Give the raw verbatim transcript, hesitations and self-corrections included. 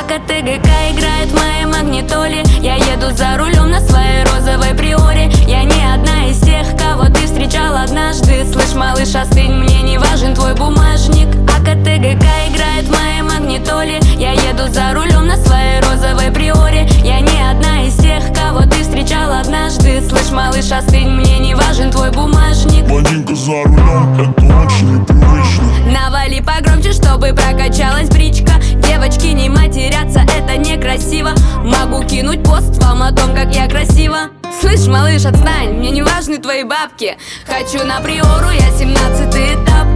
ТГК играет в моей магнитоле. Я еду за рулем на своей розовой приоре. Я не одна из тех, кого ты встречал однажды. Слышь, малыш, остынь, мне не важен твой бумажник. ТГК играет в моей магнитоле. Я еду за рулем на своей розовой приоре. Я не одна из тех, кого ты встречал однажды. Слышь, малыш, остынь, мне не важен твой бумажник. Блондинка за рулем, это очень непривычно. Навали погромче, чтобы прокачалась бричка. Девочки не матерятся, это некрасиво. Могу кинуть пост вам о том, как я красива. Слышь, малыш, отстань, мне не важны твои бабки. Хочу на приору, я семнадцатый этап.